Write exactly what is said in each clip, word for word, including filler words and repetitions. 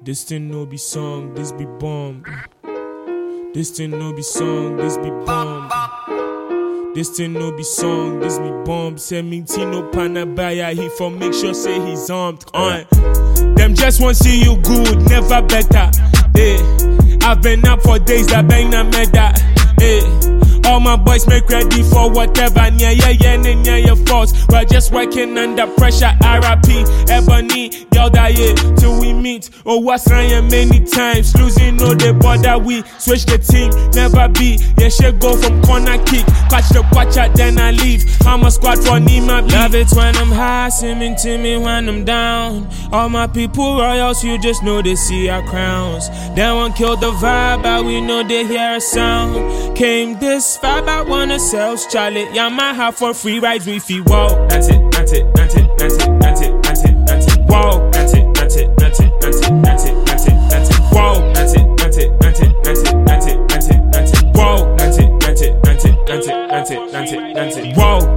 This thing no be song, this be bomb. This thing no be song, this be bomb. This thing no be song, this be bomb. Seventeen panabaya, he for make sure say he's armed. On them just want see you good, never better. Eh, I've been up for days, I bang na meda. Eh. All my boys make ready for whatever. Yeah, yeah, yeah, yeah, yeah, your faults. We're just working under pressure. R I P, Ebony, the other year till we meet. Oh, what's Ryan many times? Losing, no, they bother. We switch the team, never be. Yeah, she go from corner kick. Catch the watcher, then I leave. I'm a squad for Nima. Love it when I'm high, seeming to me when I'm down. All my people royals, you just know they see our crowns. They won't kill the vibe, but we know they hear a sound. Came this far, I wanna sell Charlie. Yamaha for free rides, we feel wow. That's it, that's it, that's it, that's it, that's it, that's it, that's it, wow. That's it, that's it, that's it, that's it, that's it, that's it, that's it, wow. That's it, that's it, that's it, that's it, that's it, that's it, that's it, wow. That's it, that's it, that's it, that's it, that's it, that's it, that's it, wow.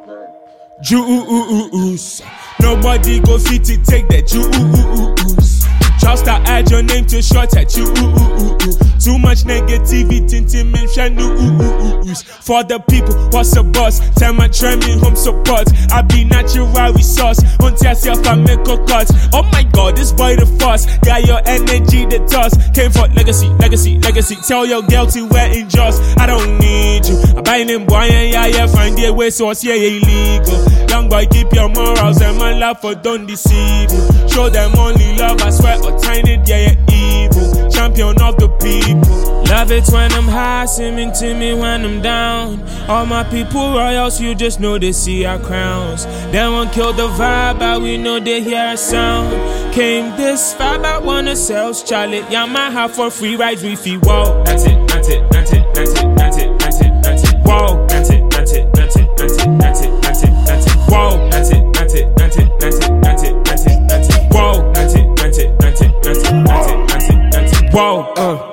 Juice, nobody go fit to take that juice. Just to add your name to short at you. Too much negativity to mention ooh. For the people, what's a boss? Tell my try me home support. I be natural resource. Until yourself I make a cut. Oh my god, this boy the force. Got your energy the toss. Came for legacy, legacy, legacy. Tell your girl to wear in just. I don't need you. I buy them boy and yeah, yeah. Find their way source, yeah, illegal. Young boy, keep your morals and my love for don't deceive you. Show them only love, I swear, or tiny, yeah, yeah, evil. Champion of the people. Love it when I'm high, seeming to me when I'm down. All my people royals, you just know they see our crowns. They won't kill the vibe, but we know they hear a sound. Came this far, but wanna sell Charlie. Yamaha for free rides, we feel wow. That's it, that's it, that's it, that's it, that's it, that's it, that's it, wow. That's it, that's it, that's it, that's it, that's it, that's it, that's it, wow. That's it, that's it, that's it, that's it, that's it, that's it, that's it, wow. That's it, that's it, that's it, that's it, that's it, that's it, that's it, wow. Uh.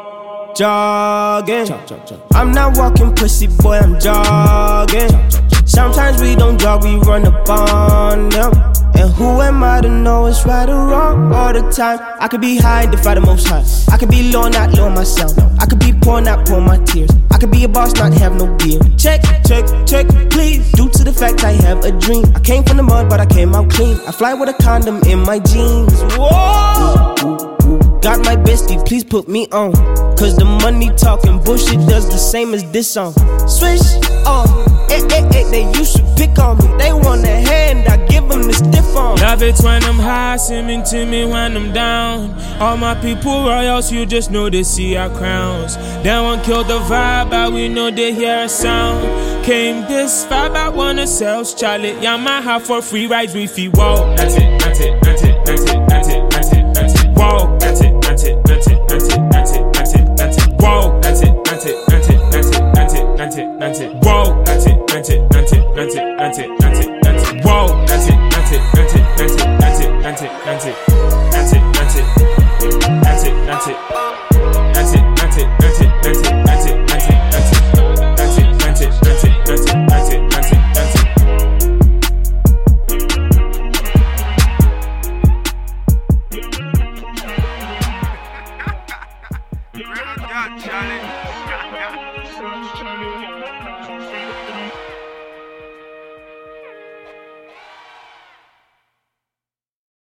Jogging, I'm not walking pussy boy, I'm jogging. Sometimes we don't jog, we run up on them. And who am I to know it's right or wrong all the time? I could be high and defy the most high. I could be low, not low myself. I could be poor, not pour my tears. I could be a boss, not have no beer. Check, check, check, please. Due to the fact I have a dream. I came from the mud, but I came out clean. I fly with a condom in my jeans. Whoa! Ooh, ooh, ooh. Got my bestie, please put me on. Cause the money talking bullshit does the same as this song. Swish, oh, eh, eh, eh, they used to pick on me. They want a hand, I give them the stiff arm. Love it when I'm high, seeming to me when I'm down. All my people royals, you just know they see our crowns. They won't kill the vibe, but we know they hear a sound. Came this far, but wanna sell Charlie. Yamaha for free rides, we feel wow. That's it, that's it, that's it, that's it, that's it, that's it, that's it, wow. That's it, that's it, that's it, that's it, that's it, that's it, that's it, wow. That's it, that's it, that's it, that's it, that's it, that's it, that's it, wow. That's it, that's it, that's it, that's it, that's it, that's it, that's it, wow. That's it, that's it, that's it, that's it, that's it, that's it, that's it.